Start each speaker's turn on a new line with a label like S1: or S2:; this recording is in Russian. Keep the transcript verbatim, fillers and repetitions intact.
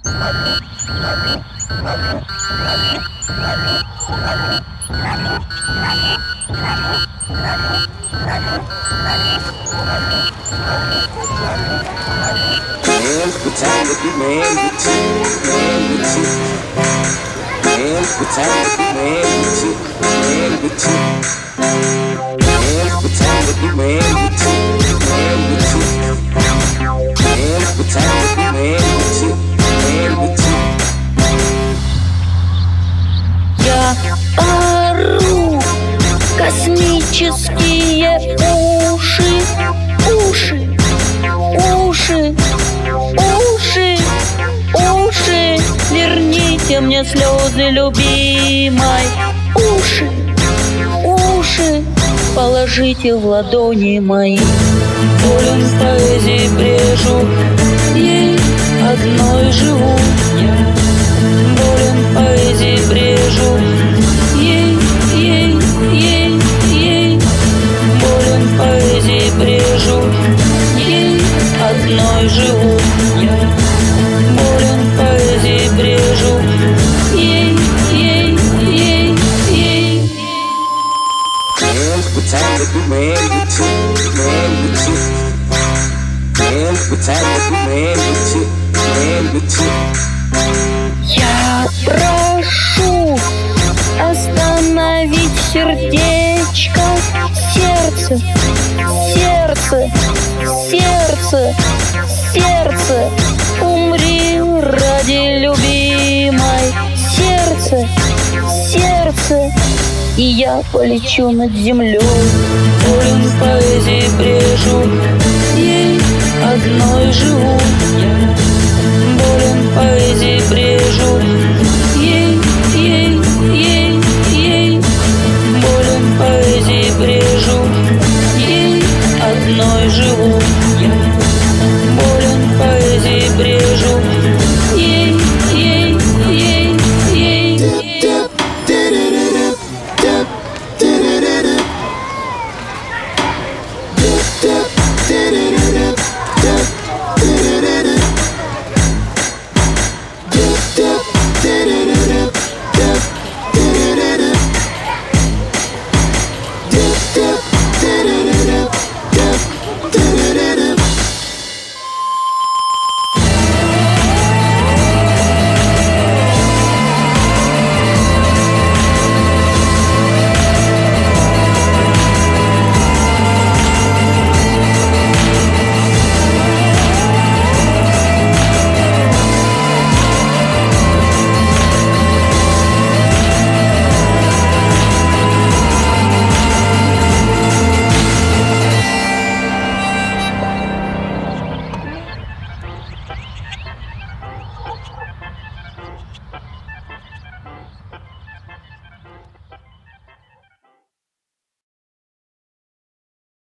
S1: Man, what time with you, man, with you, man, with you. Man, what time with you, man, with you, man, with you. Man, what time with you, man, with you, man, with you. Man, what time with you, man, with you, man, with you.
S2: Я ору, космические уши, уши, уши, уши, уши, верните мне слезы любимой. Уши, уши, положите в ладони мои. Волен поэзии брежу, ей одной живу я. Волен поэзии брежу, ей, ей, ей, ей. Волен поэзии брежу, ей одной живу я. Волен поэзии брежу, ей, ей, ей, ей.
S1: Man, what time with you, man, with you, man, with you. Man, what time with you, man, with you, man, with you.
S2: Я прошу остановить сердечко, сердце, сердце, сердце, сердце, умри ради любимой. Сердце, сердце, и я полечу над землей. Волен поэзии брежу, ей одной живу